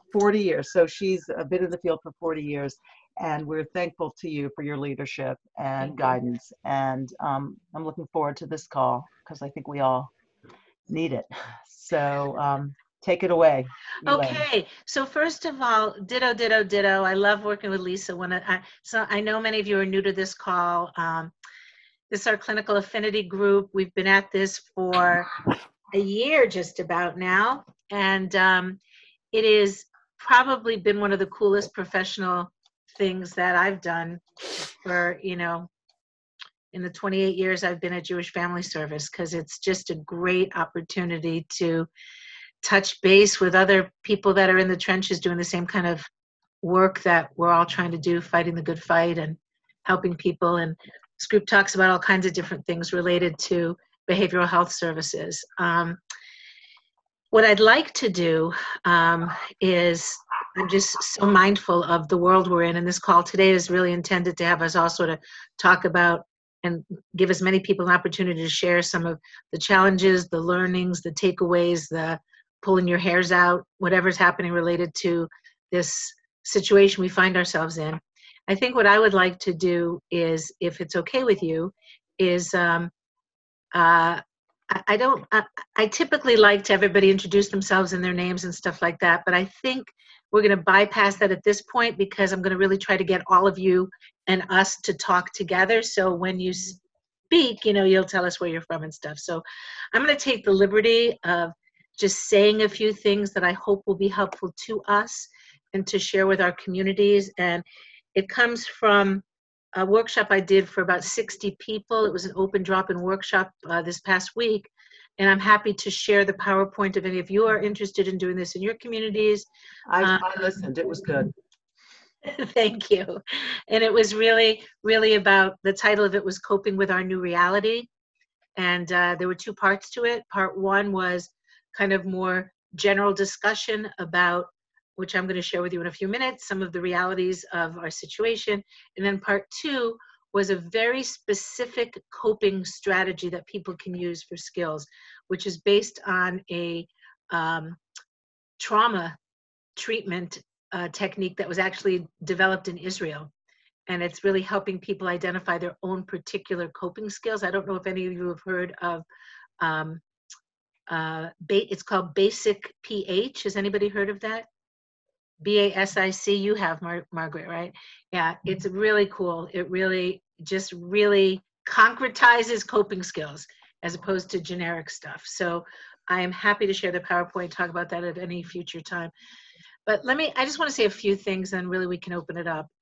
40 years. So she's been in the field for 40 years. And we're thankful to you for your leadership and guidance. And I'm looking forward to this call because I think we all need it. So take it away, Elaine. Okay, so first of all, ditto, ditto, ditto. I love working with Lisa. So I know many of you are new to this call. This is our clinical affinity group. We've been at this for a year just about now, and it has probably been one of the coolest professional things that I've done for, in the 28 years I've been at Jewish Family Service, because it's just a great opportunity to touch base with other people that are in the trenches doing the same kind of work that we're all trying to do, fighting the good fight and helping people. And this group talks about all kinds of different things related to behavioral health services. What I'd like to do is, I'm just so mindful of the world we're in, and this call today is really intended to have us all sort of talk about and give as many people an opportunity to share some of the challenges, the learnings, the takeaways, the pulling your hairs out, whatever's happening related to this situation we find ourselves in. I think what I would like to do is, if it's okay with you, is I typically like to everybody introduce themselves and their names and stuff like that, but I think we're going to bypass that at this point because I'm going to really try to get all of you and us to talk together. So when you speak, you'll tell us where you're from and stuff. So I'm going to take the liberty of just saying a few things that I hope will be helpful to us and to share with our communities. And it comes from a workshop I did for about 60 people. It was an open drop-in workshop this past week. And I'm happy to share the PowerPoint if any of you are interested in doing this in your communities. I listened. It was good. Thank you. And it was really, really about, the title of it was Coping with Our New Reality. And there were two parts to it. Part one was kind of more general discussion about, which I'm going to share with you in a few minutes, some of the realities of our situation. And then part two was a very specific coping strategy that people can use for skills, which is based on a trauma treatment technique that was actually developed in Israel. And it's really helping people identify their own particular coping skills. I don't know if any of you have heard of, it's called Basic PH. Has anybody heard of that? BASIC, you have, Margaret, right? Yeah, it's really cool. It really concretizes coping skills as opposed to generic stuff. So I am happy to share the PowerPoint, talk about that at any future time. But I just want to say a few things and really we can open it up.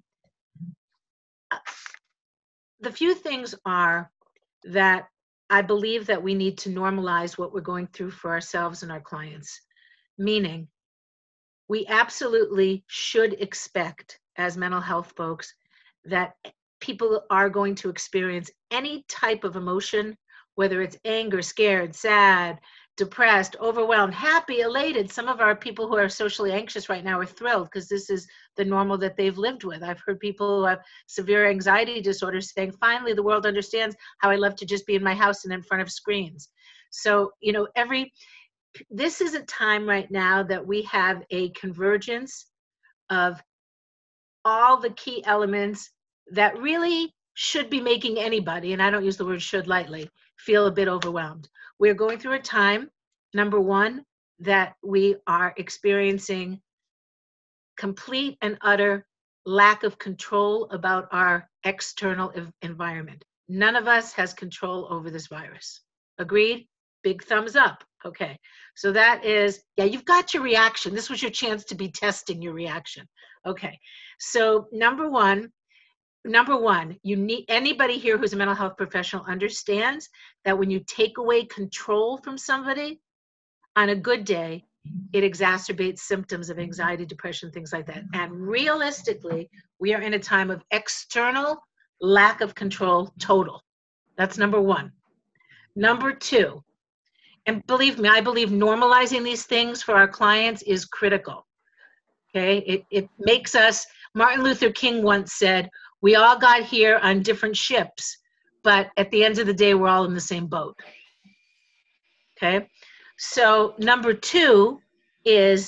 The few things are that I believe that we need to normalize what we're going through for ourselves and our clients, meaning we absolutely should expect as mental health folks that people are going to experience any type of emotion, whether it's anger, scared, sad, depressed, overwhelmed, happy, elated. Some of our people who are socially anxious right now are thrilled because this is the normal that they've lived with. I've heard people who have severe anxiety disorders saying, finally, the world understands how I love to just be in my house and in front of screens. So, this is a time right now that we have a convergence of all the key elements that really should be making anybody, and I don't use the word should lightly, feel a bit overwhelmed. We're going through a time, number one, that we are experiencing complete and utter lack of control about our external environment. None of us has control over this virus. Agreed? Big thumbs up. Okay, so that is, yeah, you've got your reaction. This was your chance to be testing your reaction. Okay, so number one, you need, anybody here who's a mental health professional understands that when you take away control from somebody, on a good day, it exacerbates symptoms of anxiety, depression, things like that. And realistically, we are in a time of external lack of control total. That's number one. Number two, and believe me, I believe normalizing these things for our clients is critical. Okay, it makes us, Martin Luther King once said, we all got here on different ships, but at the end of the day, we're all in the same boat. Okay, so number two is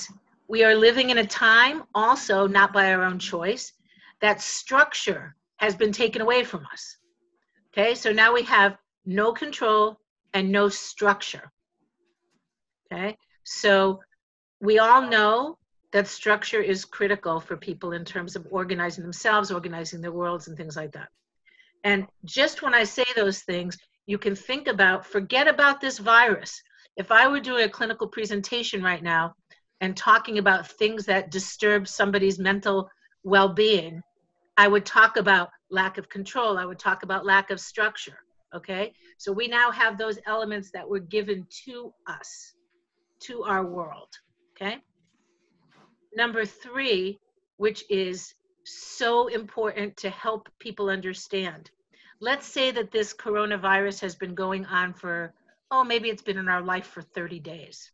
We are living in a time also, not by our own choice, that structure has been taken away from us. Okay, so now we have no control and no structure. Okay, so we all know that structure is critical for people in terms of organizing themselves, organizing their worlds, and things like that. And just when I say those things, you can think about, forget about this virus. If I were doing a clinical presentation right now and talking about things that disturb somebody's mental well-being, I would talk about lack of control. I would talk about lack of structure, okay? So we now have those elements that were given to us, to our world, okay? Number 3, which is so important to help people understand. Let's say that this coronavirus has been going on for, maybe it's been in our life for 30 days.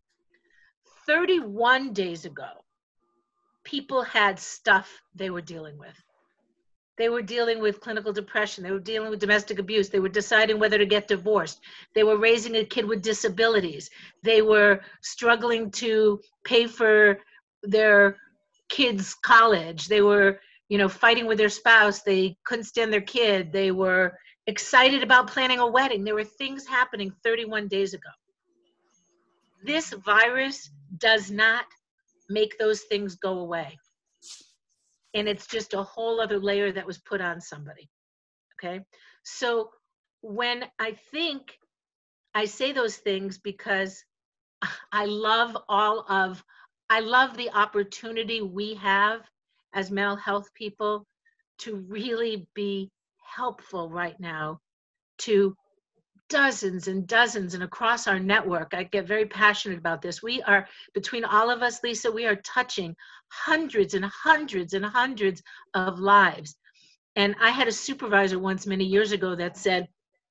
31 days ago, people had stuff they were dealing with. They were dealing with clinical depression. They were dealing with domestic abuse. They were deciding whether to get divorced. They were raising a kid with disabilities. They were struggling to pay for their kids' college. They were, fighting with their spouse. They couldn't stand their kid. They were excited about planning a wedding. There were things happening 31 days ago. This virus does not make those things go away. And it's just a whole other layer that was put on somebody, okay? So when I say those things because I love the opportunity we have as mental health people to really be helpful right now to dozens and dozens and across our network. I get very passionate about this. We are, between all of us, Lisa, we are touching hundreds and hundreds and hundreds of lives. And I had a supervisor once many years ago that said,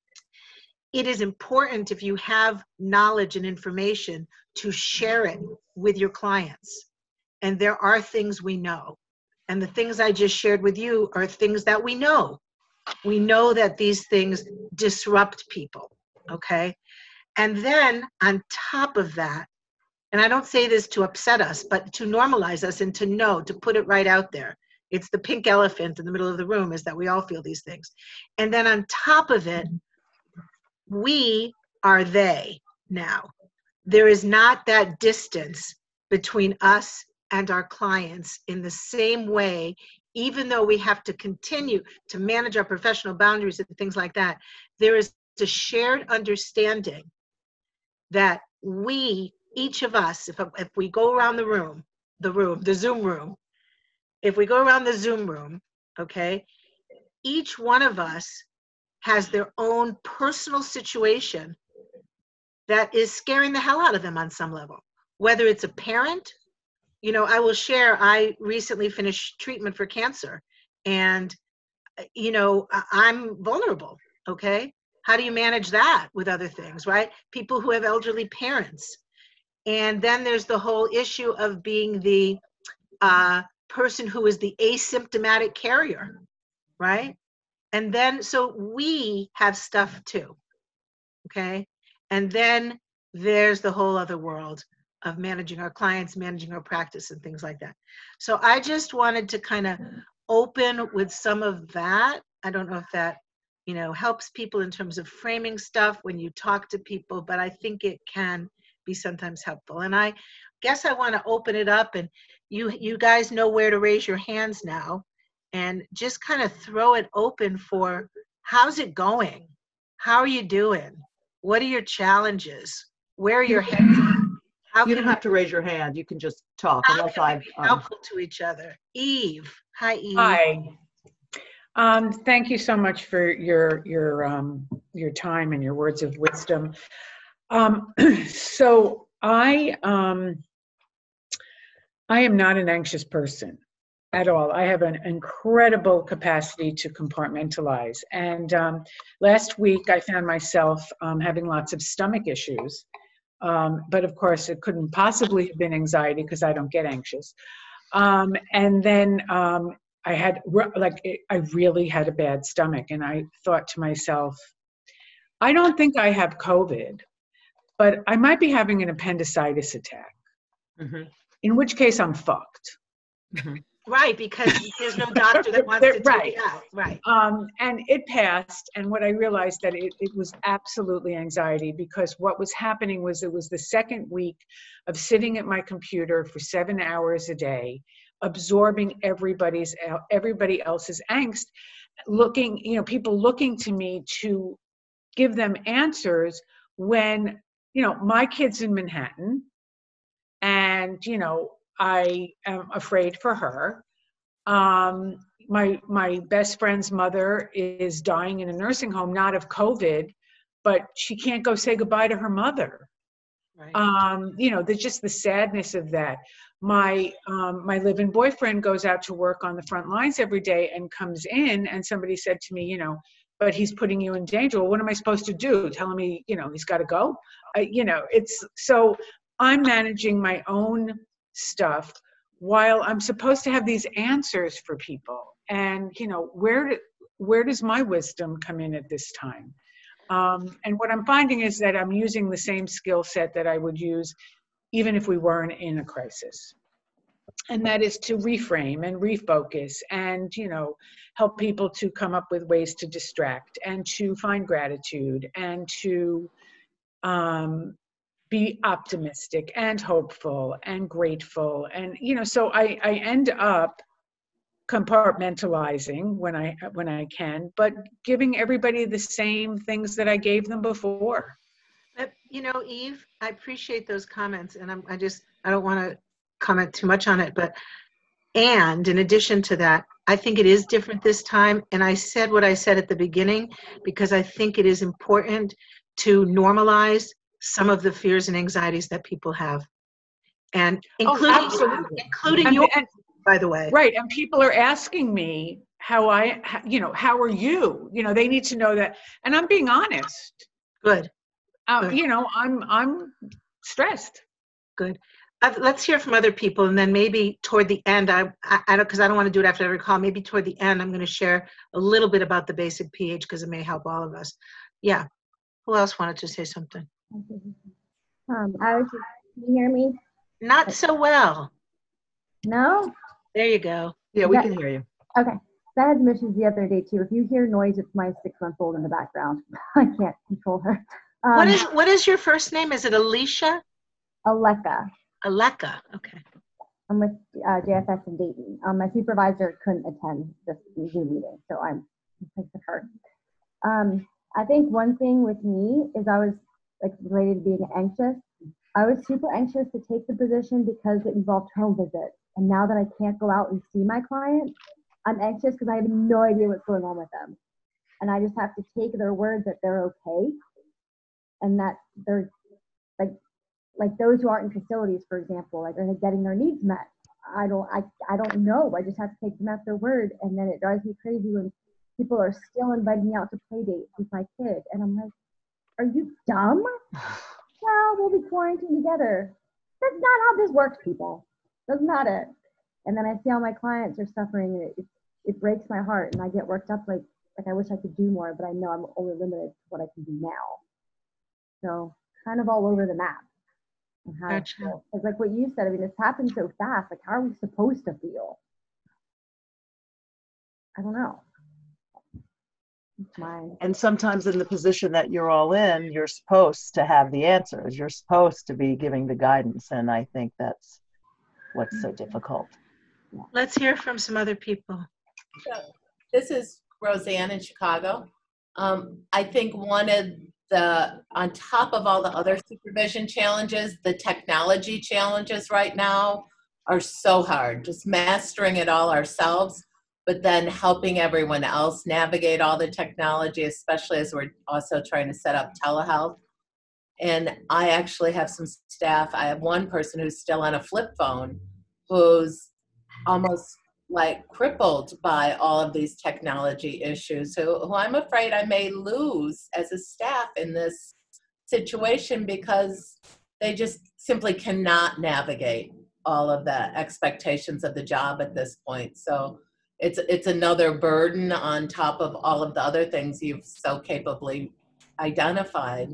it is important if you have knowledge and information to share it with your clients. And there are things we know. And the things I just shared with you are things that we know. We know that these things disrupt people, okay? And then on top of that, and I don't say this to upset us, but to normalize us and to know, to put it right out there. It's the pink elephant in the middle of the room, is that we all feel these things. And then on top of it, we are they now. There is not that distance between us and our clients in the same way, even though we have to continue to manage our professional boundaries and things like that. There is a shared understanding that we, each of us, if we go around the Zoom room, if we go around the Zoom room, okay, each one of us has their own personal situation that is scaring the hell out of them on some level. Whether it's a parent, I will share, I recently finished treatment for cancer and, I'm vulnerable, okay? How do you manage that with other things, right? People who have elderly parents. And then there's the whole issue of being the person who is the asymptomatic carrier, right? And then, so we have stuff too, okay? And then there's the whole other world of managing our clients, managing our practice and things like that. So I just wanted to kind of open with some of that. I don't know if that, helps people in terms of framing stuff when you talk to people, but I think it can be sometimes helpful. And I guess I want to open it up, and you guys know where to raise your hands now, and just kind of throw it open for, how's it going? How are you doing? What are your challenges? Where are your heads at? You don't have to raise your hand. You can just talk. How Unless can we be helpful to each other? Eve. Hi, Eve. Hi. Thank you so much for your time and your words of wisdom. So I am not an anxious person at all. I have an incredible capacity to compartmentalize. And last week I found myself having lots of stomach issues. But of course it couldn't possibly have been anxiety because I don't get anxious. And then I really had a bad stomach, and I thought to myself, I don't think I have COVID, but I might be having an appendicitis attack. Mhm. in which case I'm fucked. Mhm. Right, because there's no doctor that wants to Right. take it out. Right. And it passed. And what I realized that it was absolutely anxiety, because what was happening was it was the second week of sitting at my computer for 7 hours a day, absorbing everybody else's angst, looking, people looking to me to give them answers when, my kid's in Manhattan and, I am afraid for her. My best friend's mother is dying in a nursing home, not of COVID, but she can't go say goodbye to her mother. Right. There's just the sadness of that. My live-in boyfriend goes out to work on the front lines every day and comes in, and somebody said to me, but he's putting you in danger. Well, what am I supposed to do? Tell him he's got to go? It's so I'm managing my own stuff while I'm supposed to have these answers for people. And, where does my wisdom come in at this time? And what I'm finding is that I'm using the same skill set that I would use even if we weren't in a crisis. And that is to reframe and refocus and, help people to come up with ways to distract and to find gratitude and to be optimistic and hopeful and grateful. And, so I end up compartmentalizing when I can, but giving everybody the same things that I gave them before. Eve, I appreciate those comments, and I don't want to comment too much on it, but and in addition to that, I think it is different this time. And I said what I said at the beginning because I think it is important to normalize some of the fears and anxieties that people have, and including yours, by the way. Right, and people are asking me how are you? They need to know that, and I'm being honest. Good. I'm stressed. Good. Let's hear from other people, and then maybe toward the end, I don't, because I don't want to do it after every call. Maybe toward the end, I'm going to share a little bit about the basic pH because it may help all of us. Yeah. Who else wanted to say something? Can you hear me? Not so well. No? There you go. Yeah, we can hear you. Okay. I had some issues the other day too. If you hear noise, it's my 6-month-old in the background. I can't control her. What is your first name? Is it Alicia? Aleka. Aleka. Okay. I'm with JFS in Dayton. My supervisor couldn't attend this Zoom meeting, so I'm with her. I think one thing with me is I was related to being anxious. I was super anxious to take the position because it involved home visits. And now that I can't go out and see my clients, I'm anxious because I have no idea what's going on with them. And I just have to take their word that they're okay. And that they're like those who aren't in facilities, for example, are getting their needs met. I don't know. I just have to take them at their word. And then it drives me crazy when people are still inviting me out to play dates with my kid. And I'm like, are you dumb? Well, we'll be quarantined together. That's not how this works, people. That's not it. And then I see how my clients are suffering, and it breaks my heart, and I get worked up like I wish I could do more, but I know I'm only limited to what I can do now. So kind of all over the map. Gotcha. It's like what you said. I mean, it's happened so fast. Like, how are we supposed to feel? I don't know. It's mine. And sometimes in the position that you're all in, you're supposed to have the answers. You're supposed to be giving the guidance. And I think that's what's so difficult. Let's hear from some other people. So, this is Roseanne in Chicago. I think one of on top of all the other supervision challenges, the technology challenges right now are so hard. Just mastering it all ourselves, but then helping everyone else navigate all the technology, especially as we're also trying to set up telehealth. And I actually have some staff. I have one person who's still on a flip phone, who's almost crippled by all of these technology issues, who I'm afraid I may lose as a staff in this situation because they just simply cannot navigate all of the expectations of the job at this point. So it's another burden on top of all of the other things you've so capably identified.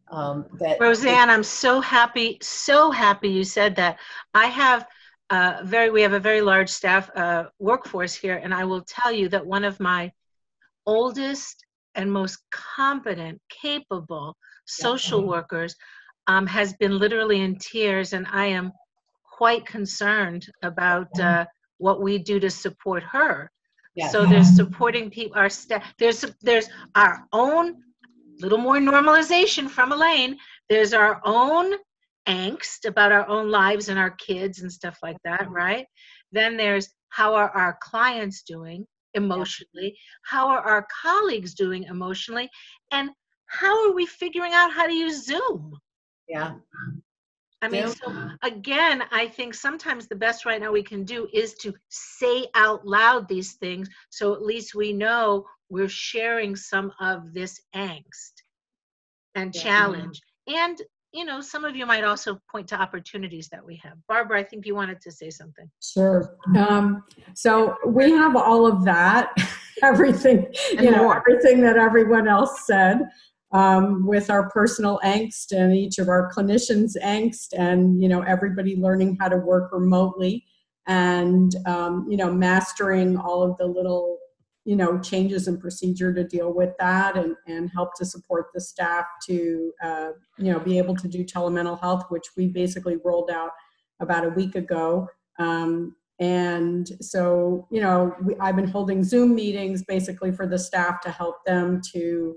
Roseanne, I'm so happy you said that. I have we have a very large staff workforce here, and I will tell you that one of my oldest and most competent, capable social workers has been literally in tears, and I am quite concerned about what we do to support her. Yes. So there's supporting people, our staff. There's our own little more normalization from Elaine. There's our own angst about our own lives and our kids and stuff like that, right? Then there's how are our clients doing emotionally? How are our colleagues doing emotionally? And how are we figuring out how to use Zoom? Yeah. I mean, so again, I think sometimes the best right now we can do is to say out loud these things, so at least we know we're sharing some of this angst and challenge. And, you know, some of you might also point to opportunities that we have. Barbara, I think you wanted to say something. Sure. So we have all of that, everything, And more. everything that everyone else said. With our personal angst and each of our clinicians' angst, and everybody learning how to work remotely, and mastering all of the little changes in procedure to deal with that, and help to support the staff to be able to do telemental health, which we basically rolled out about a week ago. And so I've been holding Zoom meetings basically for the staff to help them to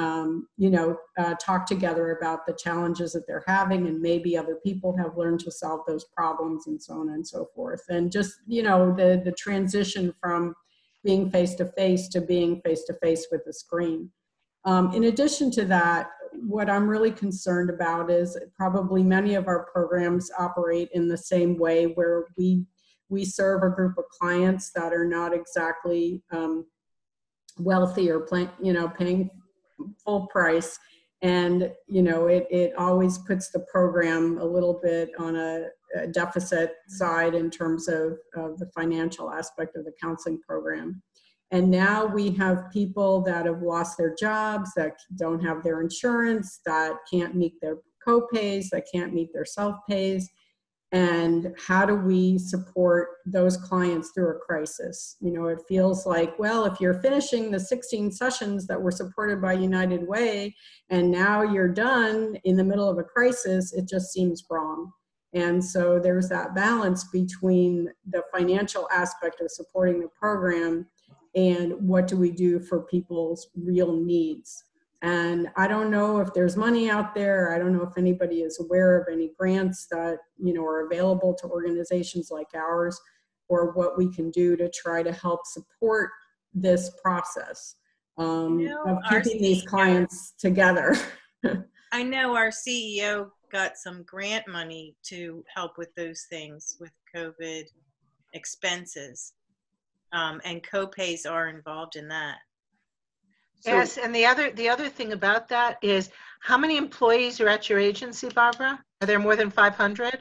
talk together about the challenges that they're having, and maybe other people have learned to solve those problems, and so on and so forth. And just, the transition from being face-to-face to being face-to-face with a screen. In addition to that, what I'm really concerned about is probably many of our programs operate in the same way, where we serve a group of clients that are not exactly wealthy or paying full price, and it always puts the program a little bit on a deficit side in terms of the financial aspect of the counseling program. And now we have people that have lost their jobs, that don't have their insurance, that can't meet their co-pays, that can't meet their self-pays. And how do we support those clients through a crisis? It feels like, well, if you're finishing the 16 sessions that were supported by United Way, and now you're done in the middle of a crisis, it just seems wrong. And so there's that balance between the financial aspect of supporting the program and what do we do for people's real needs. And I don't know if there's money out there. I don't know if anybody is aware of any grants that are available to organizations like ours, or what we can do to try to help support this process of keeping these clients together. I know our CEO got some grant money to help with those things, with COVID expenses, and co-pays are involved in that. So, yes, and the other thing about that is, how many employees are at your agency, Barbara? Are there more than 500?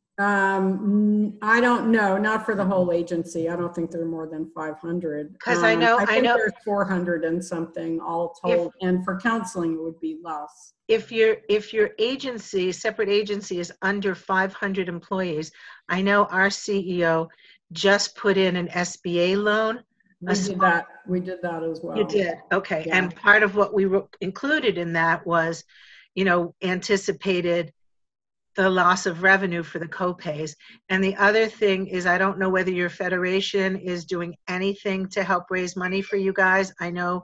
I don't know, not for the whole agency. I don't think there are more than 500. Because I know there's 400 and something all told, and for counseling it would be less. If your agency, separate agency, is under 500 employees, I know our CEO just put in an SBA loan. We did that as well. You did, okay. Yeah. And part of what we included in that was, anticipated the loss of revenue for the co-pays. And the other thing is, I don't know whether your federation is doing anything to help raise money for you guys. I know,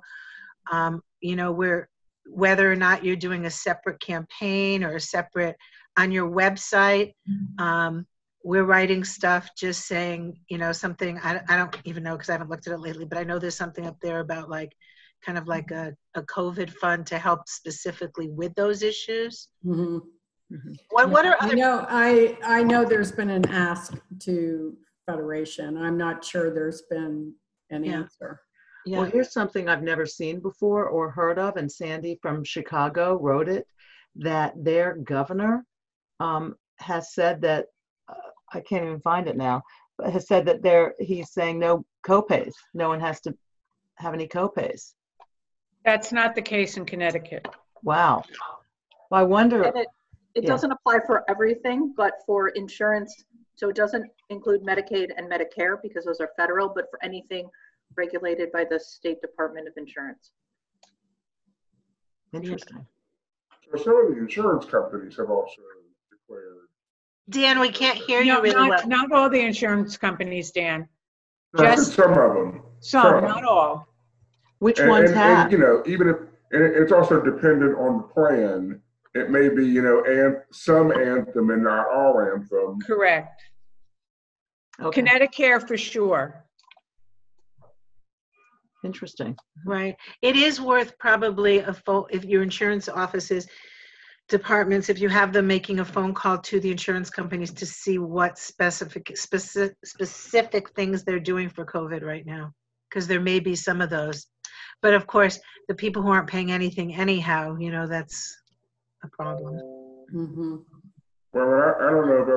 whether or not you're doing a separate campaign or a separate on your website. We're writing stuff just saying, something, I don't even know because I haven't looked at it lately, but I know there's something up there about kind of like a COVID fund to help specifically with those issues. Mm-hmm. Mm-hmm. What are other? I know there's been an ask to Federation. I'm not sure there's been an answer. Yeah. Well, here's something I've never seen before or heard of, and Sandy from Chicago wrote it, that their governor has said that, I can't even find it now, but has said that he's saying no copays. No one has to have any copays. That's not the case in Connecticut. Wow. Well, I wonder, And it Yeah. doesn't apply for everything, but for insurance, so it doesn't include Medicaid and Medicare because those are federal, but for anything regulated by the State Department of Insurance. interesting. So some of the insurance companies have also declared. Dan, we can't hear No, you really well. not all the insurance companies, Dan. I said Just some of them. some, not all. Which And, ones and, have? and, you know, even if, and it's also dependent on the plan. It may be, you know, some Anthem and not all Anthem. Correct. Okay, Connecticut for sure. interesting. Right. It is worth probably if your insurance offices, departments, if you have them making a phone call to the insurance companies to see what specific things they're doing for COVID right now, because there may be some of those. But of course, the people who aren't paying anything anyhow, you know, that's a problem. Mm-hmm. Well, I don't know if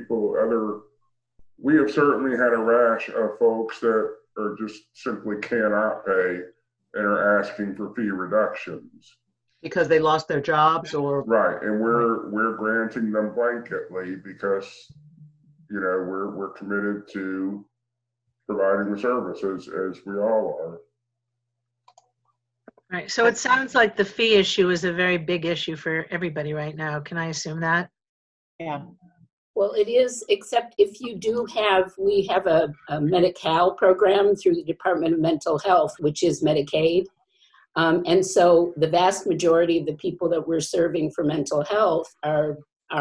we have certainly had a rash of folks that are just simply cannot pay and are asking for fee reductions. Because they lost their jobs or, Right, and we're granting them blanketly because, you know, we're committed to providing the services as we all are. Right. So it sounds like the fee issue is a very big issue for everybody right now. Can I assume that? yeah, Well, it is, except if you do we have a Medi-Cal program through the Department of Mental Health, which is Medicaid. And so the vast majority of the people that we're serving for mental health are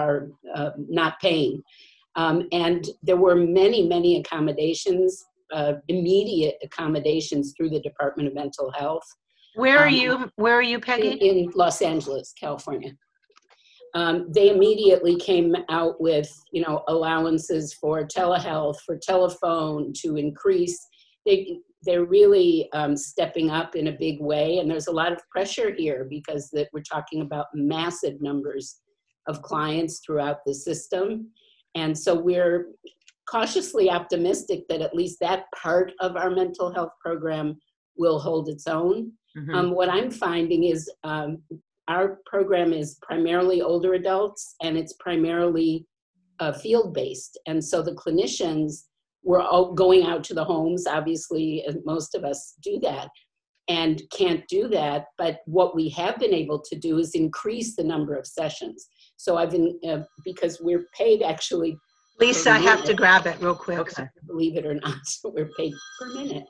not paying. And there were many accommodations, immediate accommodations through the Department of Mental Health. Where are you, Peggy? In Los Angeles, California. They immediately came out with, you know, allowances for telehealth, for telephone to increase. They're really stepping up in a big way, and there's a lot of pressure here because we're talking about massive numbers of clients throughout the system. And so we're cautiously optimistic that at least that part of our mental health program will hold its own. mhm, What I'm finding is our program is primarily older adults, and it's primarily field-based. And so the clinicians were all going out to the homes, obviously, and most of us do that, and can't do that. But what we have been able to do is increase the number of sessions. So I've been, because we're paid actually. Lisa, I have to grab it real quick. okay, Believe it or not, we're paid per minute.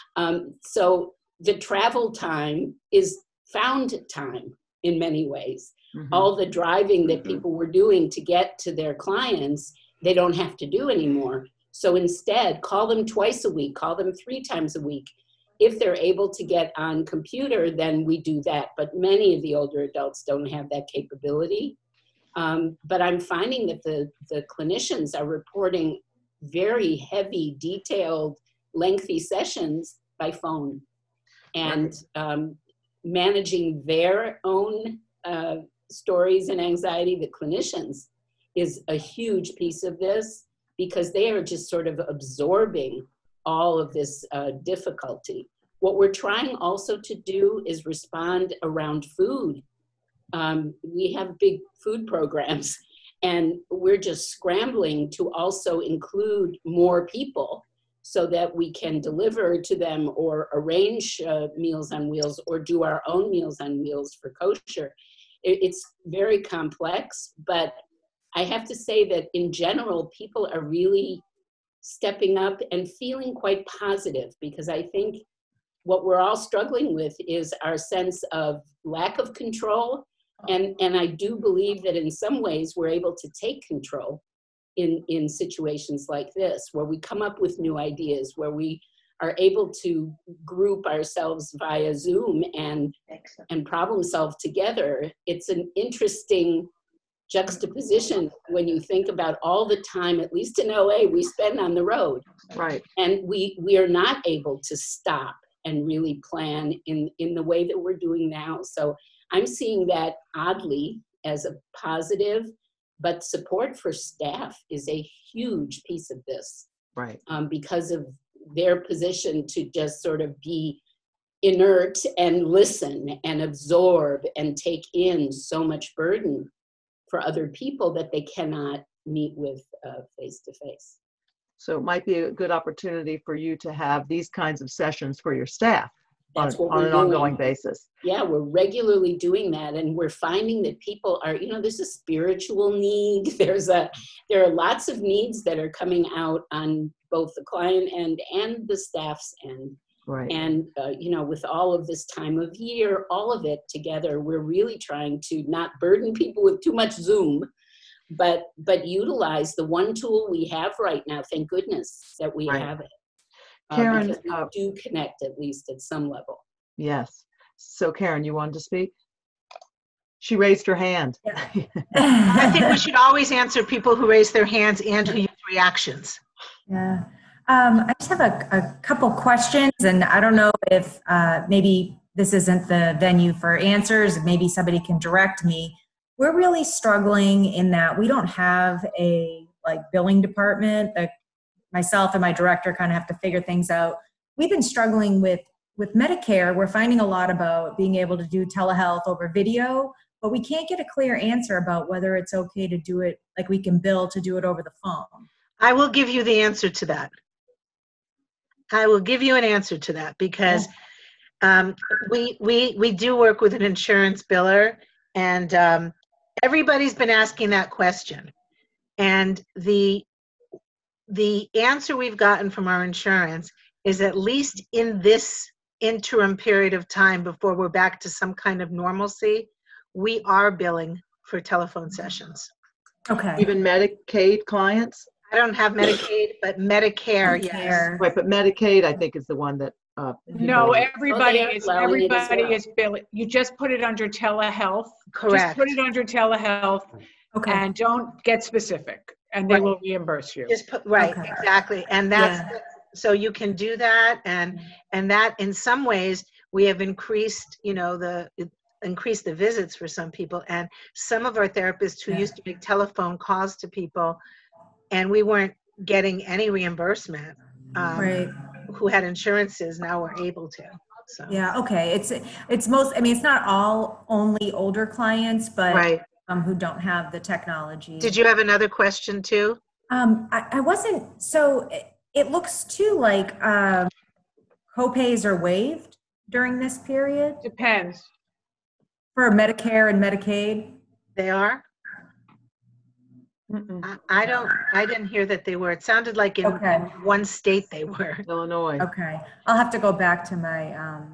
So the travel time is found time in many ways. mhm, All the driving that people were doing to get to their clients, they don't have to do anymore. So instead, call them twice a week, call them 3 times a week. If they're able to get on computer, then we do that. But many of the older adults don't have that capability. But I'm finding that the clinicians are reporting very heavy, detailed, lengthy sessions by phone. And managing their own stories and anxiety, the clinicians, is a huge piece of this because they are just sort of absorbing all of this difficulty. What we're trying also to do is respond around food. We have big food programs, and we're just scrambling to also include more people so that we can deliver to them or arrange Meals on Wheels or do our own Meals on Wheels for kosher. It's very complex, but I have to say that in general, people are really stepping up and feeling quite positive, because I think what we're all struggling with is our sense of lack of control. And I do believe that in some ways we're able to take control in situations like this, where we come up with new ideas, where we are able to group ourselves via Zoom and problem solve together. It's an interesting juxtaposition when you think about all the time, at least in LA, we spend on the road. right. And we are not able to stop and really plan in the way that we're doing now. So I'm seeing that oddly as a positive, but support for staff is a huge piece of this, Right. because of their position to just sort of be inert and listen and absorb and take in so much burden for other people that they cannot meet with face to face. So it might be a good opportunity for you to have these kinds of sessions for your staff That's what on we're an doing. ongoing basis. Yeah, we're regularly doing that, and we're finding that people are, there's a spiritual need. There are lots of needs that are coming out on both the client end and the staff's end. Right. And with all of this time of year, all of it together, we're really trying to not burden people with too much Zoom, but utilize the one tool we have right now. Thank goodness that we Right. have it. Karen, because we do connect at least at some level. Yes. So Karen, you wanted to speak? She raised her hand. I think we should always answer people who raise their hands and who use reactions. Yeah. I just have a couple questions, and I don't know if maybe this isn't the venue for answers. Maybe somebody can direct me. We're really struggling in that we don't have a billing department. Myself and my director kind of have to figure things out. We've been struggling with Medicare. We're finding a lot about being able to do telehealth over video, but we can't get a clear answer about whether it's okay to do it, like we can bill to do it over the phone. I will give you the answer to that. I will give you an answer to that because we do work with an insurance biller, and everybody's been asking that question. And the answer we've gotten from our insurance is, at least in this interim period of time before we're back to some kind of normalcy, we are billing for telephone sessions. Okay. Even Medicaid clients? I don't have Medicaid, but Medicare, yes. Medicare. Right, but Medicaid, I think, is the one that. No, everybody they're is, allowing it as everybody well. is billing. You just put it under telehealth. Correct. Just put it under telehealth Okay. and don't get specific, and they Right. will reimburse you. Just put, right, Okay. exactly. And that's, so you can do that. And that in some ways we have increased, increase the visits for some people, and some of our therapists who used to make telephone calls to people and we weren't getting any reimbursement, Right. who had insurances, now we're able to. So Yeah. Okay. It's most. I mean, it's not all only older clients, but right. who don't have the technology. Did you have another question too? I wasn't. So it looks too like copays are waived during this period Depends. for Medicare and Medicaid. They are? Mm-mm. I didn't hear that they were. It sounded like in Okay. one state they were. Illinois. Okay. I'll have to go back to my.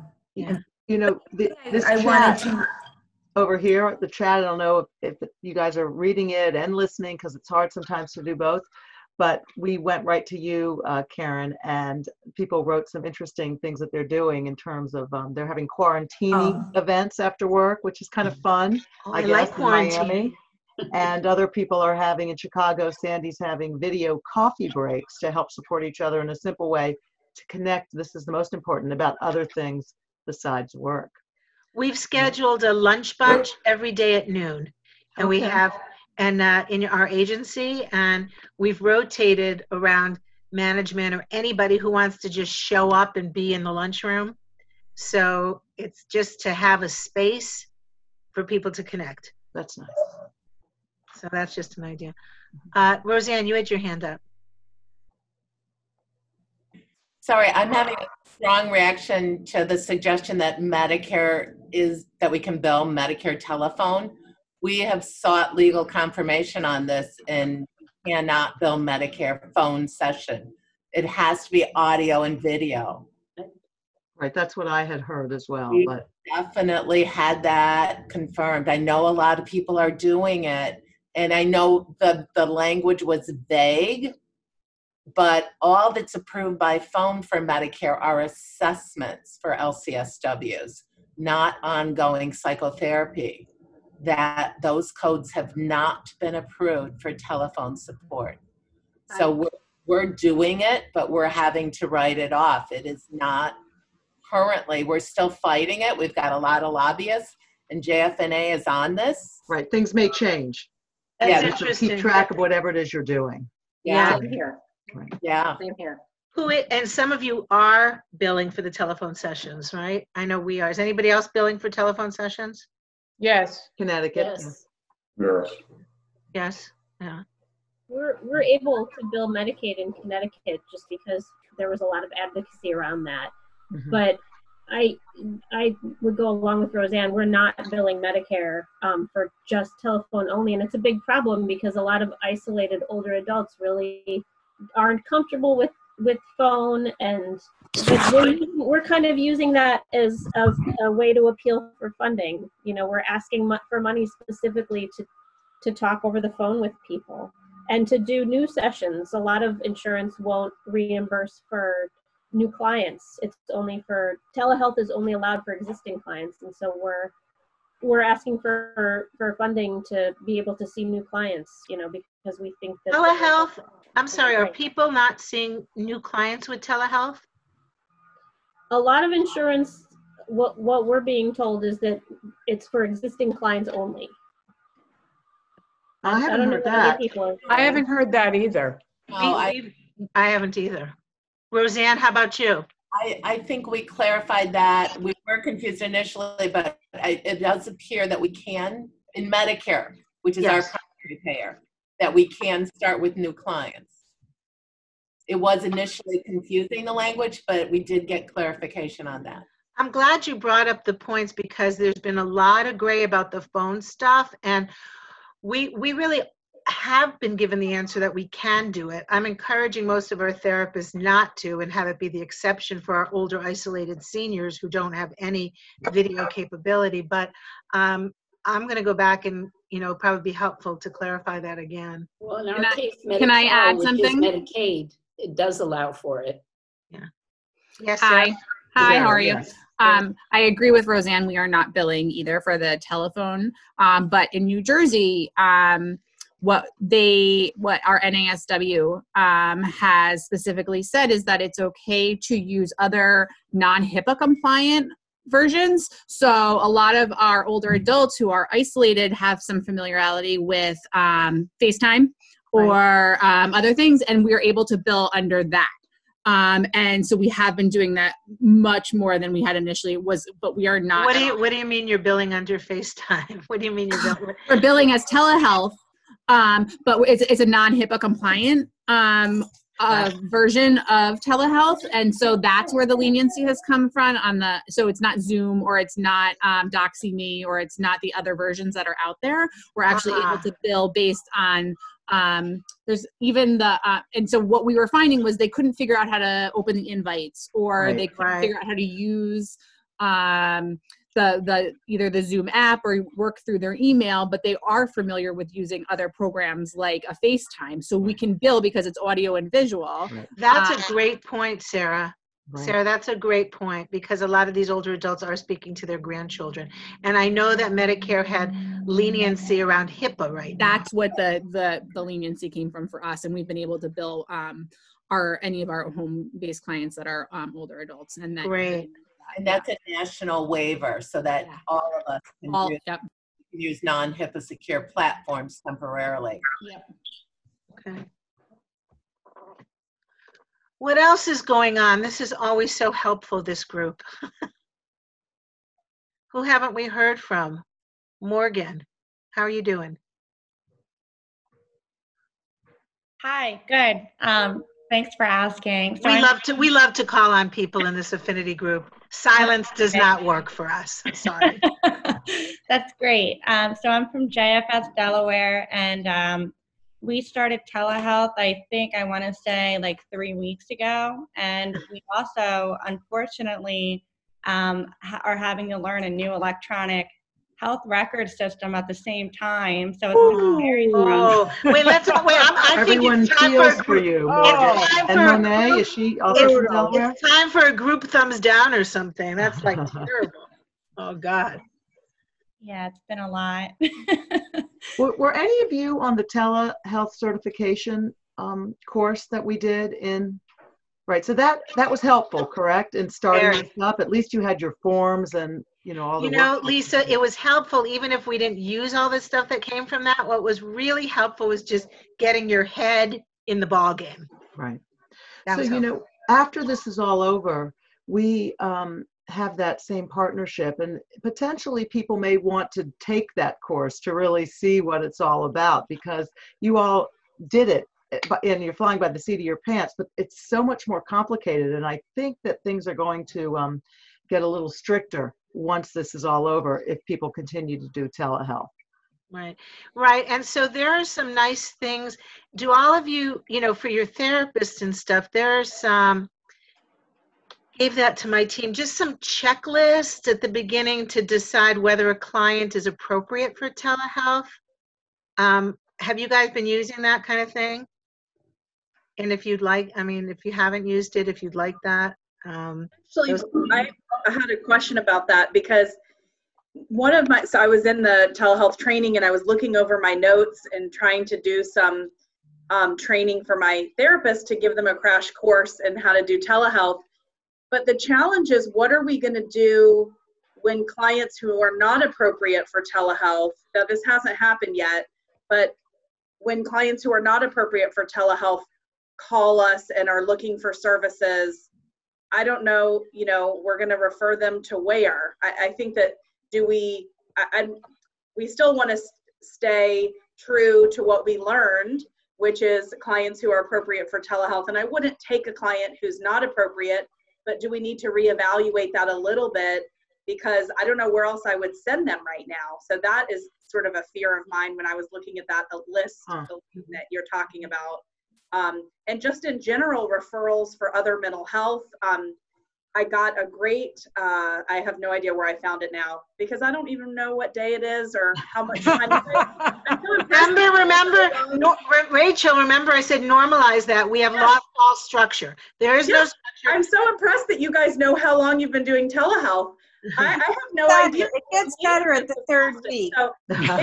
This I wanted chat to. over here, the chat, I don't know if you guys are reading it and listening, because it's hard sometimes to do both, but we went right to you, Karen, and people wrote some interesting things that they're doing in terms of they're having quarantine events after work, which is kind of fun, I guess, like in quarantine. Miami. And other people are having, in Chicago, Sandy's having video coffee breaks to help support each other in a simple way to connect. This is the most important, about other things besides work. We've scheduled a lunch bunch every day at noon, and we Okay. have, and in our agency, and we've rotated around management or anybody who wants to just show up and be in the lunchroom. So it's just to have a space for people to connect. That's nice. So that's just an idea. Roseanne, you had your hand up. Sorry, I'm having a strong reaction to the suggestion that Medicare is, that we can bill Medicare telephone. We have sought legal confirmation on this and cannot bill Medicare phone session. It has to be audio and video. Right, that's what I had heard as well, We but definitely had that confirmed. I know a lot of people are doing it, and I know the language was vague, but all that's approved by phone for Medicare are assessments for LCSWs, not ongoing psychotherapy. That those codes have not been approved for telephone support. So we're doing it, but we're having to write it off. It is not currently, we're still fighting it. We've got a lot of lobbyists, and JFNA is on this. right, things may change. That's Yeah, You have to interesting. keep track of whatever it is you're doing. Yeah, Same here. yeah. Same here. And some of you are billing for the telephone sessions, right? I know we are. Is anybody else billing for telephone sessions? Yes. Connecticut. Yes. Yes. Yes. Yeah. We're able to bill Medicaid in Connecticut just because there was a lot of advocacy around that. Mhm. But I would go along with Roseanne. We're not billing Medicare for just telephone only, and it's a big problem because a lot of isolated older adults really aren't comfortable with phone, and we're kind of using that as a way to appeal for funding. You know, we're asking for money specifically to talk over the phone with people and to do new sessions. A lot of insurance won't reimburse for new clients. It's only for telehealth is only allowed for existing clients, and so we're asking for funding to be able to see new clients. You know, because we think that Telehealth. I'm sorry. Are Right. people not seeing new clients with telehealth? A lot of insurance, what we're being told is that it's for existing clients only. I haven't don't know heard what other that. people are I saying. haven't heard that either. No, I haven't either. Roseanne, how about you? I think we clarified that. We were confused initially, but it does appear that we can, in Medicare, which is our Yes. primary payer, that we can start with new clients. It was initially confusing, the language, but we did get clarification on that. I'm glad you brought up the points because there's been a lot of gray about the phone stuff, and we really have been given the answer that we can do it. I'm encouraging most of our therapists not to and have it be the exception for our older isolated seniors who don't have any video capability. But I'm going to go back and, probably be helpful to clarify that again. Well, in our case, can I add Medi-Cal, which something? is Medicaid, it does allow for it. Yeah. Yes. Hi. Sarah? Hi, Sarah, how are you? yes. I agree with Roseanne. We are not billing either for the telephone. But in New Jersey, what our NASW has specifically said is that it's okay to use other non-HIPAA compliant versions. So a lot of our older adults who are isolated have some familiarity with FaceTime or other things, and we're able to bill under that. And so we have been doing that much more than we had initially but we are not. What do you mean you're billing under FaceTime? What do you mean you're billing? We're billing as telehealth, but it's a non-HIPAA compliant version of telehealth, and so that's where the leniency has come from. So it's not Zoom or it's not DoxyMe or it's not the other versions that are out there. We're actually able to bill based on. There's even and so what we were finding was they couldn't figure out how to open the invites, or they couldn't figure out how to use either the Zoom app or work through their email, but they are familiar with using other programs like a FaceTime. So we can bill because it's audio and visual. Right. That's a great point, Sarah. Right. Sarah, that's a great point because a lot of these older adults are speaking to their grandchildren. And I know that Medicare had leniency around HIPAA right now. That's what the leniency came from for us. And we've been able to bill any of our home-based clients that are older adults. And that, great. And that's a national waiver so that all of us can use non-HIPAA secure platforms temporarily. Yep. Okay. What else is going on? This is always so helpful, this group. Who haven't we heard from? Morgan, how are you doing? Hi, good. Thanks for asking. So We love to call on people in this affinity group. Silence does not work for us. I'm sorry. That's great. So I'm from JFS Delaware, and we started telehealth, I want to say like 3 weeks ago. And we also, unfortunately, are having to learn a new electronic health record system at the same time. So it's been very wait, I Everyone think it's time feels for for you, Morgan. And Monet, is she also from Delaware? It's time for a group thumbs down or something. That's like terrible. Oh, God. Yeah, it's been a lot. Were any of you on the telehealth certification course that we did in? Right, so that was helpful, correct? In starting this up, at least you had your forms and all the. Lisa, it was helpful even if we didn't use all the stuff that came from that. What was really helpful was just getting your head in the ball game. Right. That was helpful. after this is all over, we have that same partnership, and potentially people may want to take that course to really see what it's all about, because you all did it and you're flying by the seat of your pants, but it's so much more complicated. And I think that things are going to get a little stricter once this is all over if people continue to do telehealth. Right, right. And so there are some nice things. Do all of you, you know, for your therapists and stuff, there's some, gave that to my team, just some checklists at the beginning to decide whether a client is appropriate for telehealth. Have you guys been using that kind of thing? And if you'd like, I mean, if you haven't used it, if you'd like that. Actually, I had a question about that, because so I was in the telehealth training and I was looking over my notes and trying to do some training for my therapist to give them a crash course in how to do telehealth. But the challenge is, what are we going to do when clients who are not appropriate for telehealth, now this hasn't happened yet, but when clients who are not appropriate for telehealth call us and are looking for services, I don't know, you know, we're going to refer them to where? I think that we still want to stay true to what we learned, which is clients who are appropriate for telehealth. And I wouldn't take a client who's not appropriate, but do we need to reevaluate that a little bit? Because I don't know where else I would send them right now. So that is sort of a fear of mine when I was looking at that list that you're talking about. And just in general, referrals for other mental health. I got a great, I have no idea where I found it now, because I don't even know what day it is or how much time it is. Remember, Rachel, remember I said normalize that. We have lost all structure. There is no structure. I'm so impressed that you guys know how long you've been doing telehealth. I have no idea. It gets better at the third week. So,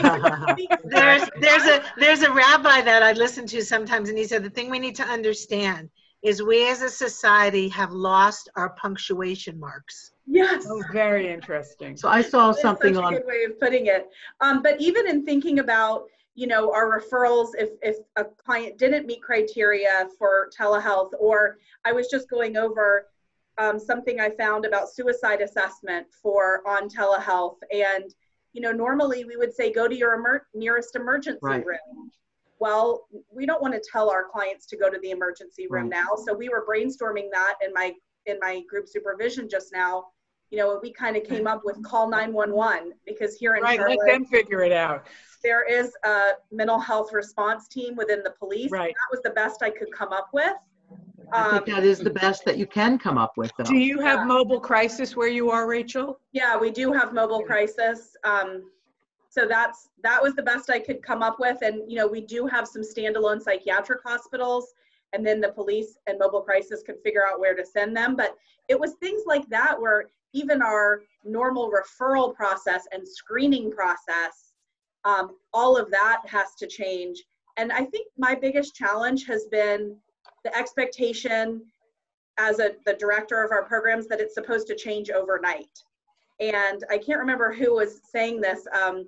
there's a rabbi that I listen to sometimes, and he said the thing we need to understand is we as a society have lost our punctuation marks. Yes. Oh, very interesting. So I saw something such on. a good way of putting it. But even in thinking about, you know, our referrals, if a client didn't meet criteria for telehealth, or I was just going over something I found about suicide assessment on telehealth. And, you know, normally we would say, go to your nearest emergency room. Well, we don't want to tell our clients to go to the emergency room now. So we were brainstorming that in my group supervision just now. You know, we kind of came up with call 911, because here in Charlotte, let them figure it out. There is a mental health response team within the police. Right. That was the best I could come up with. I think that is the best that you can come up with, though. Do you have mobile crisis where you are, Rachel? Yeah, we do have mobile crisis. So that was the best I could come up with. And, you know, we do have some standalone psychiatric hospitals, and then the police and mobile crisis could figure out where to send them. But it was things like that where even our normal referral process and screening process, all of that has to change. And I think my biggest challenge has been the expectation as the director of our programs that it's supposed to change overnight. And I can't remember who was saying this.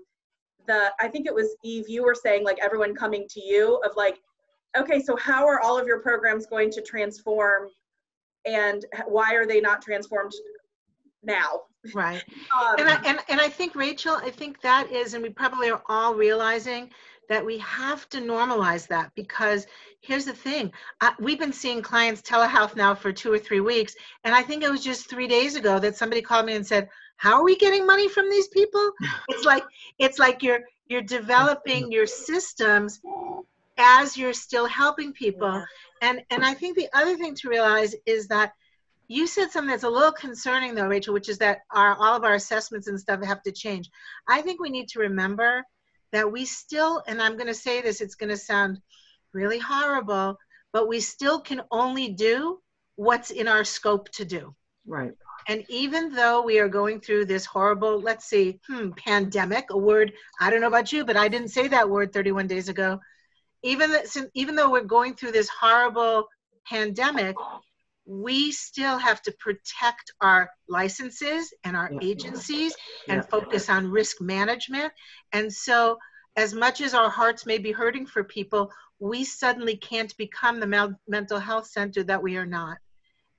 I think it was Eve, you were saying, like, everyone coming to you of like, okay, so how are all of your programs going to transform, and why are they not transformed now? Right. And I think, Rachel, I think that is, and we probably are all realizing that we have to normalize that, because here's the thing. We've been seeing clients telehealth now for 2 or 3 weeks. And I think it was just 3 days ago that somebody called me and said, how are we getting money from these people? It's like you're developing your systems as you're still helping people. And I think the other thing to realize is that you said something that's a little concerning, though, Rachel, which is that all of our assessments and stuff have to change. I think we need to remember that we still, and I'm going to say this, it's going to sound really horrible, but we still can only do what's in our scope to do. Right. And even though we are going through this horrible, let's see, pandemic, a word, I don't know about you, but I didn't say that word 31 days ago. Even though we're going through this horrible pandemic, we still have to protect our licenses and our agencies and focus on risk management. And so as much as our hearts may be hurting for people, we suddenly can't become the mental health center that we are not.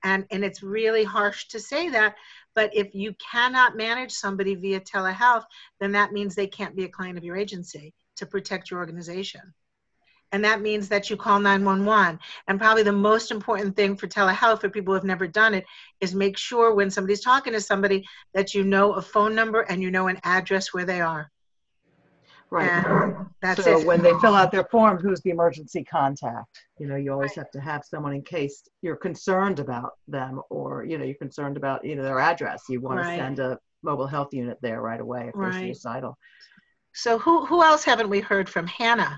And it's really harsh to say that, but if you cannot manage somebody via telehealth, then that means they can't be a client of your agency to protect your organization. And that means that you call 911. And probably the most important thing for telehealth for people who have never done it is make sure when somebody's talking to somebody that you know a phone number and you know an address where they are. Right. And that's so it. when they fill out their form, who's the emergency contact? You know, you always have to have someone in case you're concerned about them, or, you know, you're concerned about, you know, their address. You want to send a mobile health unit there right away if they're suicidal. So who else haven't we heard from? Hannah.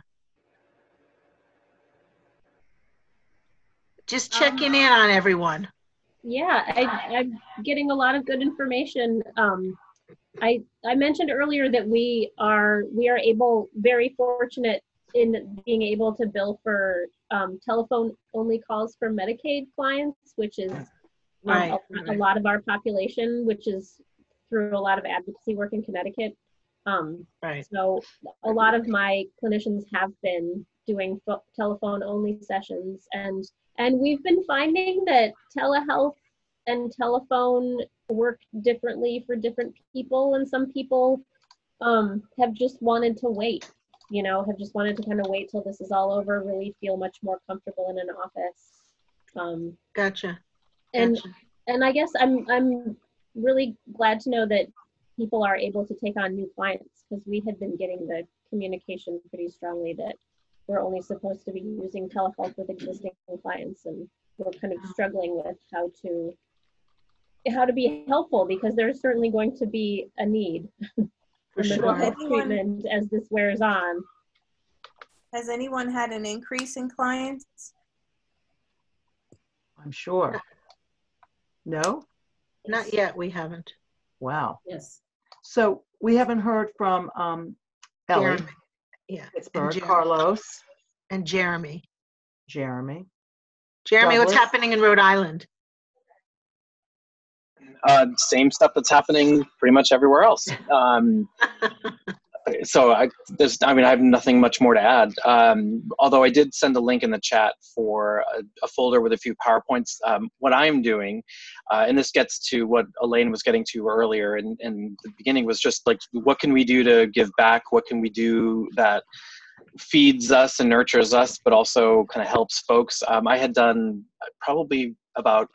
Just checking in on everyone. Yeah, I'm getting a lot of good information. I mentioned earlier that we are very fortunate in being able to bill for telephone only calls for Medicaid clients, which is a lot of our population, which is through a lot of advocacy work in Connecticut. So a lot of my clinicians have been doing telephone only sessions, and we've been finding that telehealth and telephone work differently for different people, and some people have just wanted to wait, have just wanted to kind of wait till this is all over, really feel much more comfortable in an office. Gotcha. And I guess I'm really glad to know that people are able to take on new clients, because we had been getting the communication pretty strongly that we're only supposed to be using telehealth with existing clients, and we're kind of struggling with how to be helpful, because there's certainly going to be a need for mental health treatment as this wears on. Has anyone had an increase in clients? I'm sure. No? Not yet, we haven't. Wow. Yes. So we haven't heard from Ellie, Pittsburgh, Carlos. And Jeremy. Jeremy, what's happening in Rhode Island? Same stuff that's happening pretty much everywhere else. So I have nothing much more to add. Although I did send a link in the chat for a folder with a few PowerPoints. What I'm doing, and this gets to what Elaine was getting to earlier in the beginning, was just like, what can we do to give back? What can we do that feeds us and nurtures us, but also kind of helps folks? I had done probably about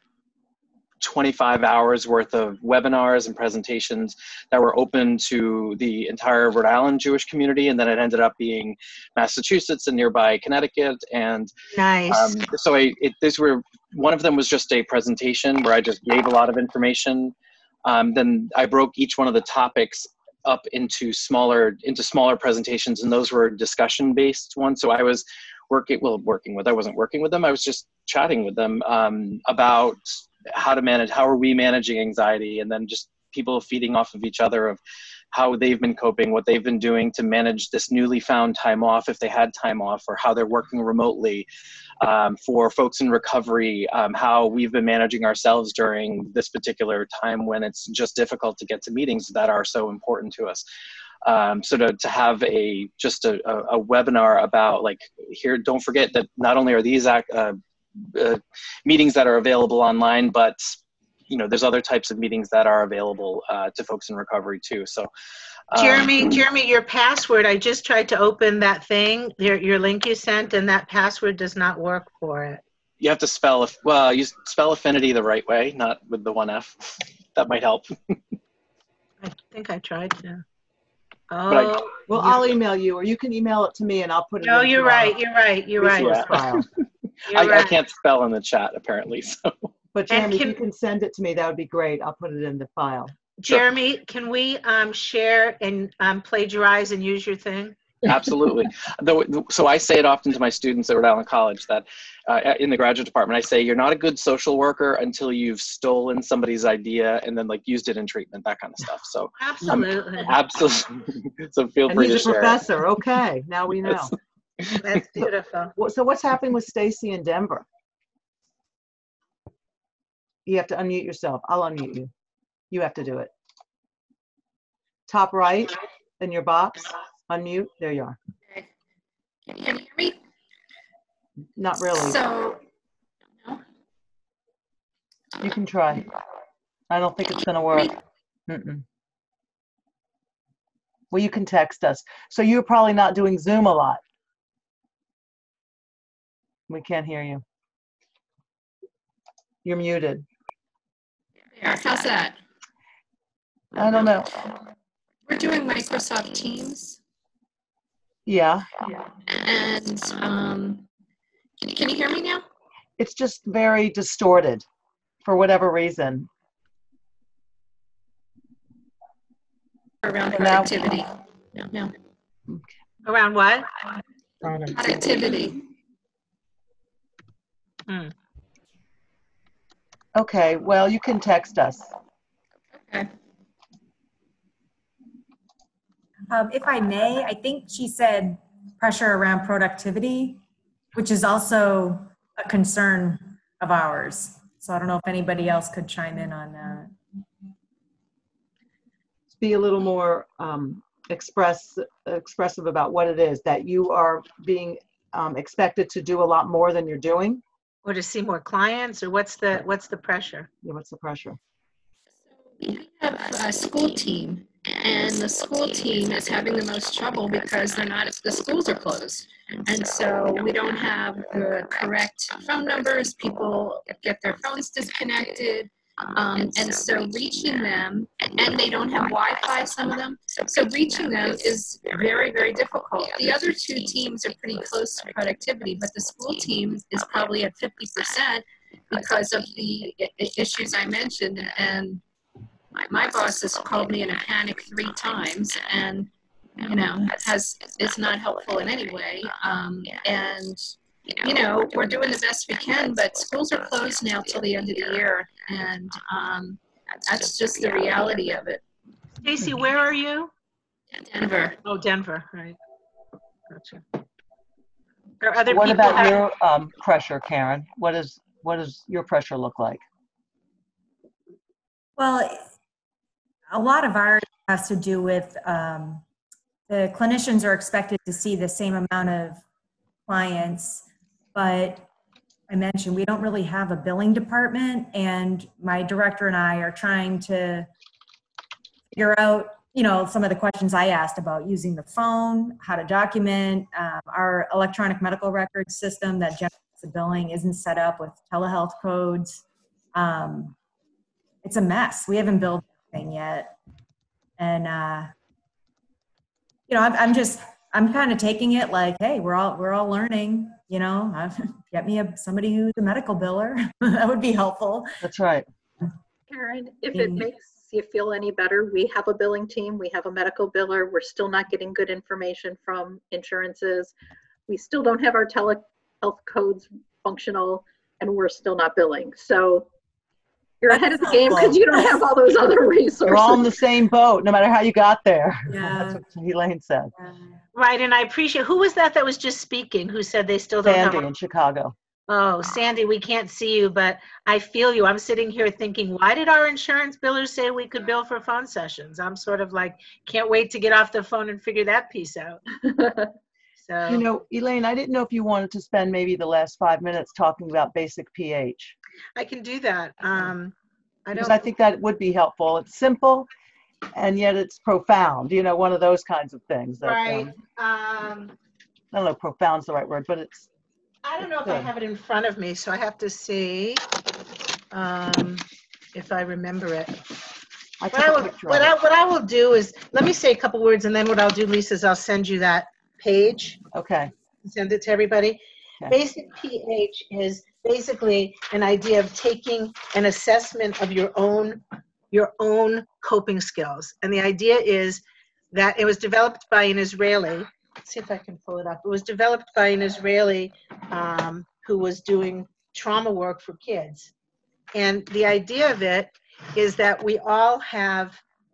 25 hours worth of webinars and presentations that were open to the entire Rhode Island Jewish community, and then it ended up being Massachusetts and nearby Connecticut. And so one of them was just a presentation where I just gave a lot of information. Then I broke each one of the topics up into smaller presentations, and those were discussion based ones. So I was I wasn't working with them, I was just chatting with them about how are we managing anxiety, and then just people feeding off of each other of how they've been coping, what they've been doing to manage this newly found time off, if they had time off, or how they're working remotely. For folks in recovery, how we've been managing ourselves during this particular time when it's just difficult to get to meetings that are so important to us. So to have a webinar about, like, here, don't forget that not only are these meetings that are available online, but there's other types of meetings that are available to folks in recovery too. So Jeremy, your password, I just tried to open that thing, your link you sent, and that password does not work for it. You have to you spell Affinity the right way, not with the one F. That might help. I think I tried to. I'll email you, or you can email it to me and I'll put it in. No, you're right. File. I can't spell in the chat apparently. So. But Jeremy, if you can send it to me, that would be great. I'll put it in the file. Jeremy, can we share and plagiarize and use your thing? Absolutely. So I say it often to my students at Rhode Island College that in the graduate department, I say, you're not a good social worker until you've stolen somebody's idea and then used it in treatment, that kind of stuff. So absolutely. Absolutely. So feel free to share. He's a professor. Okay, now we know. That's beautiful. So what's happening with Stacy in Denver? You have to unmute yourself. I'll unmute you. You have to do it. Top right in your box. Unmute. There you are. Can you hear me? Not really. So, no. You can try. I don't think it's going to work. Mm-mm. Well, you can text us. So you're probably not doing Zoom a lot. We can't hear you. You're muted. How's that? I don't know. We're doing Microsoft Teams. Yeah. And can you hear me now? It's just very distorted for whatever reason. Around So now- productivity. No. Around what? Productivity. Okay, well, you can text us. Okay. If I may, I think she said pressure around productivity, which is also a concern of ours. So I don't know if anybody else could chime in on that. Be a little more expressive about what it is that you are being expected to do a lot more than you're doing. Or to see more clients, or what's the pressure? Yeah, what's the pressure? We have a school team, and the school team is having the most trouble because the schools are closed. And so we don't have the correct phone numbers. People get their phones disconnected. And so reaching them, and they don't have Wi-Fi, some of them. So reaching them is very, very difficult. The other two teams are pretty close to productivity, but the school team is probably at 50% because of the issues I mentioned. And my boss has called me in a panic 3 times, and it's not helpful in any way. We're doing the best we can, but schools are closed now till the end of the year, and that's just the reality of it. Stacy, where are you? Denver. Oh, Denver, right. Gotcha. Are other What people about have- your pressure, Karen? What does your pressure look like? Well, a lot of ours has to do with the clinicians are expected to see the same amount of clients, but I mentioned we don't really have a billing department, and my director and I are trying to figure out, some of the questions I asked about using the phone, how to document. Our electronic medical record system that generates the billing isn't set up with telehealth codes. It's a mess. We haven't built anything yet. And, I'm kind of taking it like, hey, we're all learning, get me somebody who's a medical biller. That would be helpful. That's right. Karen, if it makes you feel any better, we have a billing team, we have a medical biller. We're still not getting good information from insurances. We still don't have our telehealth codes functional, and we're still not billing. So you're ahead of the game because you don't have all those other resources. You're all in the same boat, no matter how you got there. Yeah. That's what Elaine said. Right, and I appreciate, who was that was just speaking, who said they still don't Sandy have? in Chicago. Oh, Sandy, we can't see you, but I feel you. I'm sitting here thinking, why did our insurance billers say we could bill for phone sessions? I'm sort of like, can't wait to get off the phone and figure that piece out. So, Elaine, I didn't know if you wanted to spend maybe the last 5 minutes talking about basic pH. I can do that. Because I think that would be helpful. It's simple, and yet it's profound. One of those kinds of things. That, right. I don't know if profound's the right word, but it's. I don't know if I have it in front of me, so I have to see if I remember it. What I will do is, let me say a couple words, and then what I'll do, Lisa, is I'll send you that page. Okay. Send it to everybody. Okay. Basic pH is basically an idea of taking an assessment of your own coping skills. And the idea is that it was developed by an Israeli. Let's see if I can pull it up. It was developed by an Israeli who was doing trauma work for kids. And the idea of it is that we all have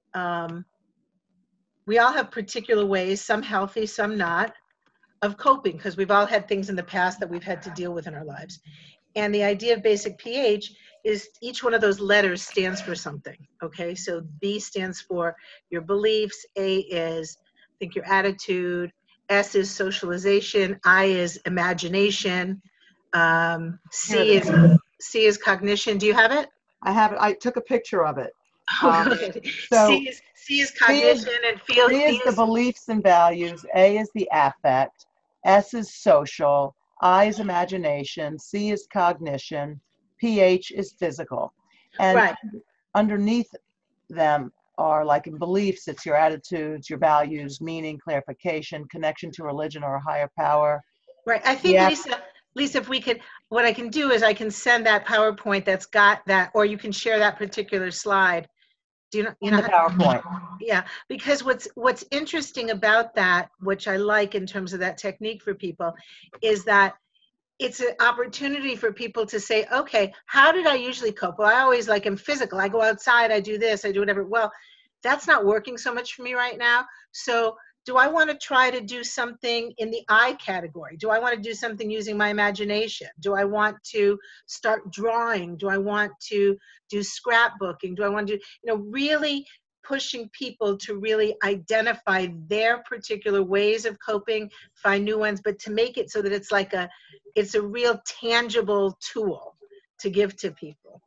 particular ways, some healthy, some not, of coping, because we've all had things in the past that we've had to deal with in our lives. And the idea of basic pH is each one of those letters stands for something, okay? So B stands for your beliefs, A is, I think, your attitude, S is socialization, I is imagination, C is cognition. Do you have it? I have it. I took a picture of it. Oh, good. So C is cognition and feel. C is the beliefs and values. A is the affect. S is social. I is imagination. C is cognition. PH is physical. And Right. underneath them are, like in beliefs, it's your attitudes, your values, meaning, clarification, connection to religion or a higher power. Right. I think, Lisa, if we could, what I can do is I can send that PowerPoint that's got that, or you can share that particular slide. Do you know? You know the PowerPoint. Yeah, because what's interesting about that, which I like in terms of that technique for people, is that it's an opportunity for people to say, okay, how did I usually cope? Well, I always like am physical. I go outside, I do this, I do whatever. Well, that's not working so much for me right now. So do I want to try to do something in the I category? Do I want to do something using my imagination? Do I want to start drawing? Do I want to do scrapbooking? Do I want to do, really pushing people to really identify their particular ways of coping, find new ones, but to make it so that it's like it's a real tangible tool to give to people.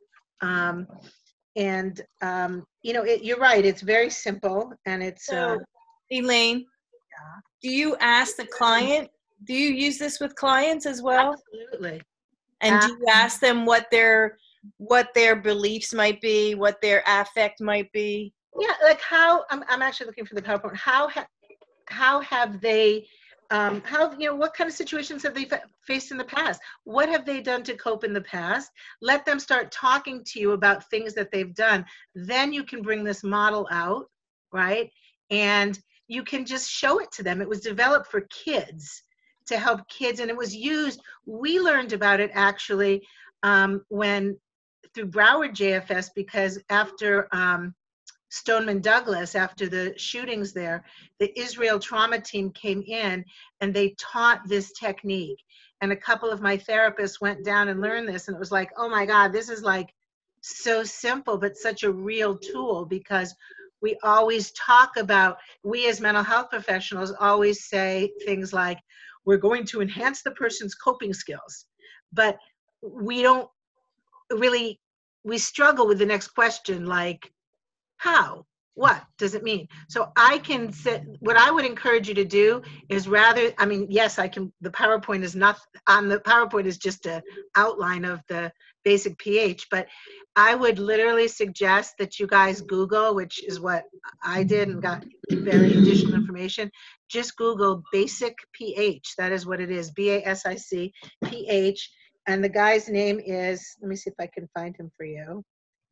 You're right, it's very simple, and it's so Elaine, do you ask the client, do you use this with clients as well? Absolutely. And do you ask them what their beliefs might be, what their affect might be? Yeah, like how I'm actually looking for the PowerPoint. How have they what kind of situations have they faced in the past? What have they done to cope in the past? Let them start talking to you about things that they've done. Then you can bring this model out, right? And you can just show it to them. It was developed for kids, to help kids, and it was used. We learned about it actually when through Broward JFS, because after Stoneman Douglas, after the shootings there, the Israel trauma team came in and they taught this technique. And a couple of my therapists went down and learned this, and it was like, oh my God, this is like so simple, but such a real tool, because we always talk about, we as mental health professionals always say things like, we're going to enhance the person's coping skills, but we don't really, we struggle with the next question, like, how? What does it mean? So I can say, what I would encourage you to do is rather, yes, I can, the PowerPoint is not, on the PowerPoint is just an outline of the basic PH, but I would literally suggest that you guys Google, which is what I did and got very additional information. Just Google basic PH. That is what it is, BASIC PH. And the guy's name is, let me see if I can find him for you.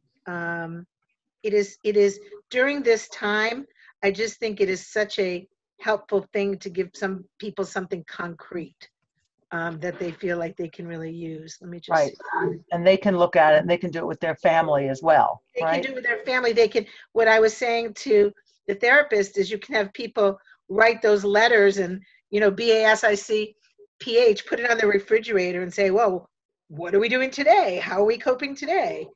It is during this time, I just think it is such a helpful thing to give some people something concrete that they feel like they can really use. Let me just. Right. And they can look at it and they can do it with their family as well. They right? can do it with their family. They can, what I was saying to the therapist is you can have people write those letters and, BASIC PH, put it on the refrigerator and say, well, what are we doing today? How are we coping today?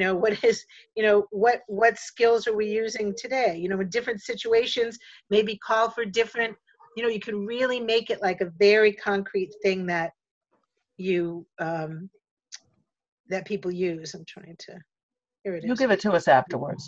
What skills are we using today? In different situations, maybe call for different, you can really make it like a very concrete thing that you, that people use. I'm trying to, here it is. You'll give it to us afterwards.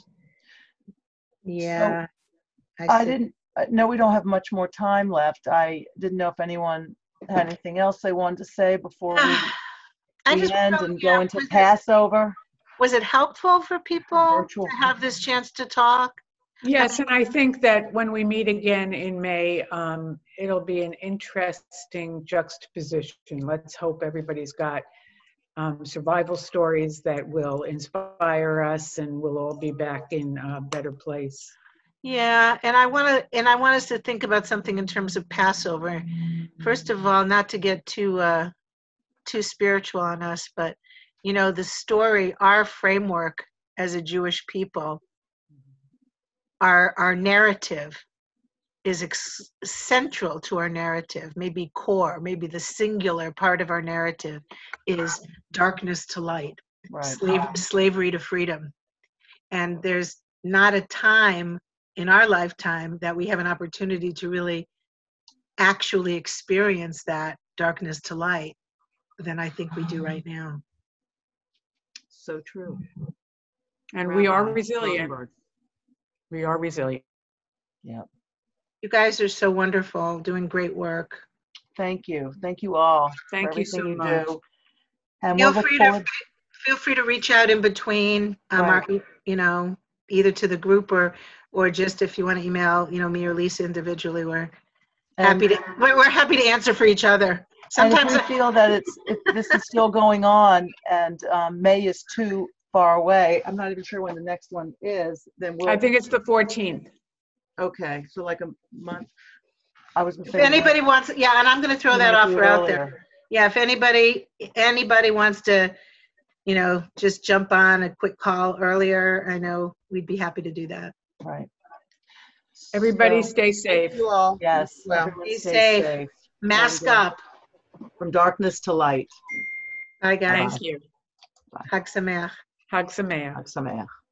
Yeah. So, I didn't know we don't have much more time left. I didn't know if anyone had anything else they wanted to say before we end and go into Passover. Was it helpful for people to have this chance to talk? Yes, and I think that when we meet again in May, it'll be an interesting juxtaposition. Let's hope everybody's got survival stories that will inspire us, and we'll all be back in a better place. Yeah, and I want us to think about something in terms of Passover. First of all, not to get too spiritual on us, but the story, our framework as a Jewish people, our narrative is central to our narrative, maybe core, maybe the singular part of our narrative is darkness to light, right. Slavery to freedom. And there's not a time in our lifetime that we have an opportunity to really actually experience that darkness to light than I think we do right now. So true. And we are Rabbi resilient. Rosenberg. We are resilient. Yeah. You guys are so wonderful, doing great work. Thank you. Thank you all Thank for you everything so you much. do. And Feel we'll look free forward. to feel free to reach out in between, Right. Mark, you know, either to the group or just if you want to email, you know, me or Lisa individually. We're happy to answer for each other. Sometimes and if we feel that if this is still going on and May is too far away, I'm not even sure when the next one is, then we'll. I think it's the 14th. Okay, so like a month. I was if anybody wants, yeah, and I'm going to throw that offer out there. Yeah, if anybody wants to, you know, just jump on a quick call earlier, I know we'd be happy to do that. Right. Everybody So, stay safe. You all. Yes. Well, everyone Be stay safe. Mask And, up. From darkness to light. Bye, guys. Thank you. Hag Sameach. Hag Sameach. Hag Sameach.